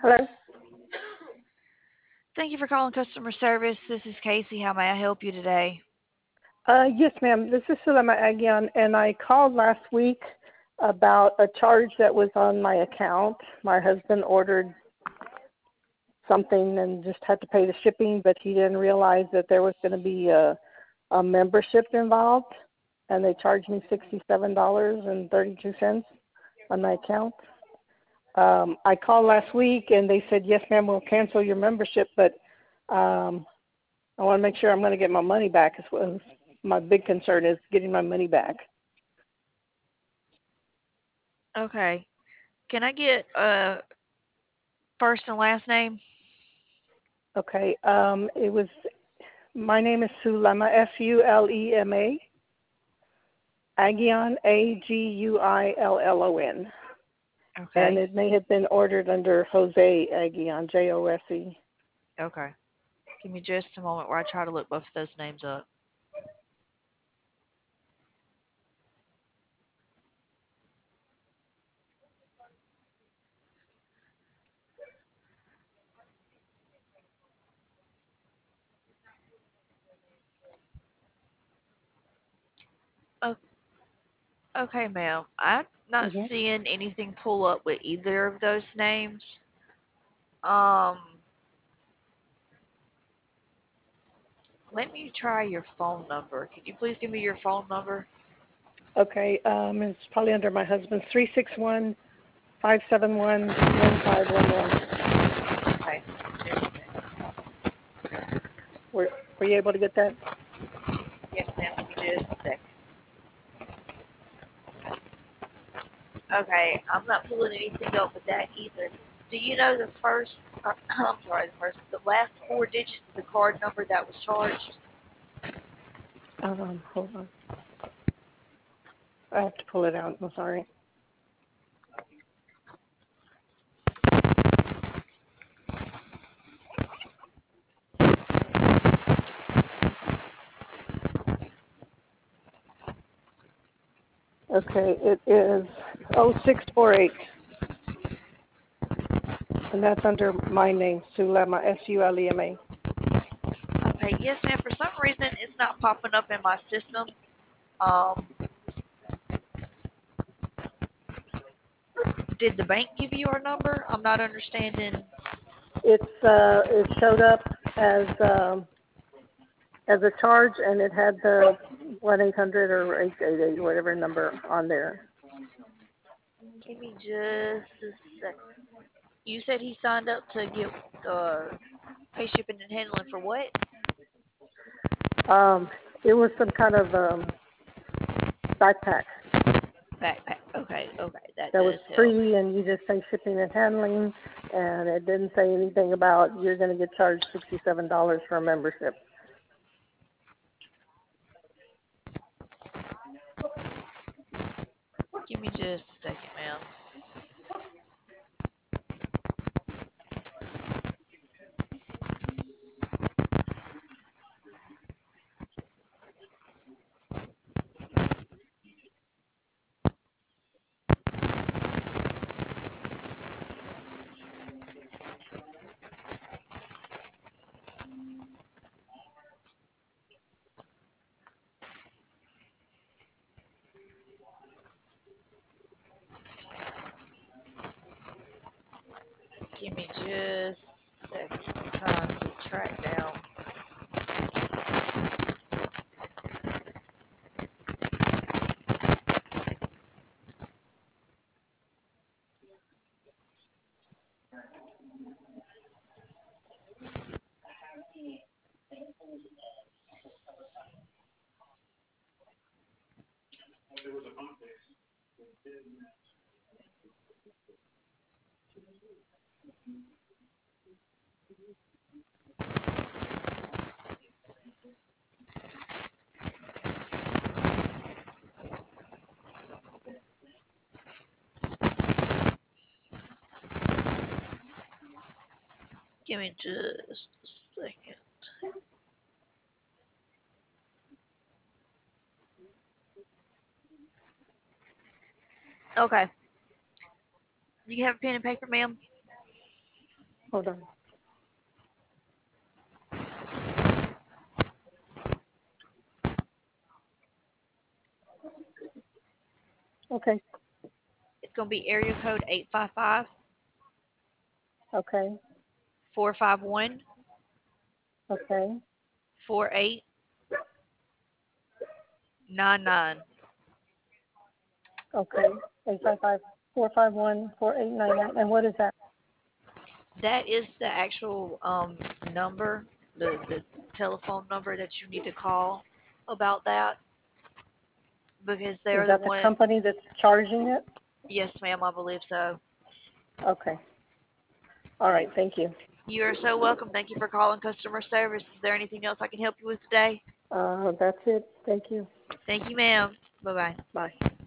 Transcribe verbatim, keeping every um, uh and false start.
Hello? Thank you for calling customer service. This is Casey. How may I help you today? Uh, yes, ma'am. This is Sulema Agian, and I called last week about a charge that was on my account. My husband ordered something and just had to pay the shipping, but he didn't realize that there was going to be a, a membership involved, and they charged me sixty-seven dollars and thirty-two cents on my account. Um, I called last week, and they said, yes, ma'am, we'll cancel your membership, but um, I want to make sure I'm going to get my money back as well. My big concern is getting my money back. Okay. Can I get uh first and last name? Okay. Um, it was, my name is Sulema, S U L E M A, Agion, A G U I L L O N. And Okay. it may have been ordered under Jose Agion, J O S E. Okay. Give me just a moment where I try to look both of those names up. Oh, okay, ma'am. I'm not Mm-hmm. seeing anything pull up with either of those names. Um, Let me try your phone number. Could you please give me your phone number? Okay. Um, it's probably under my husband's, three six one, five seven one, one five one one. Okay. Were, were you able to get that? Yes, ma'am. Give me just a second. Okay, I'm not pulling anything up with that either. Do you know the first, uh, I'm sorry, the first, the last four digits of the card number that was charged? Um, hold on. I have to pull it out. I'm sorry. Okay. It is oh six four eight. And that's under my name, Sulema, S U L E M A. Okay, yes, ma'am. For some reason, it's not popping up in my system. Um, did the bank give you our number? I'm not understanding. It's uh, it showed up as um, as a charge, and it had the one eight hundred or eight eight eight whatever number on there. Give me just a second. You said he signed up to get uh, pay shipping and handling for what? Um, it was some kind of um, backpack Backpack. Okay, okay, that that was does help. free, and you just pay shipping and handling, and it didn't say anything about you're going to get charged sixty seven dollars for a membership. Give me just a second, ma'am. Give me just a second. I'm trying to track down. Give me just a second. Okay. Do you have a pen and paper, ma'am? Hold on. Okay. It's going to be area code eight five five, Okay. four five one, Okay. four eight nine nine. Okay. Eight five five four five one four eight nine nine. And what is that? That is the actual um, number, the, the telephone number that you need to call about that because Is they're the that the one. company that's charging it? Yes, ma'am, I believe so. Okay. All right. Thank you. You are so welcome. Thank you for calling customer service. Is there anything else I can help you with today? Uh, that's it. Thank you. Thank you, ma'am. Bye-bye. Bye.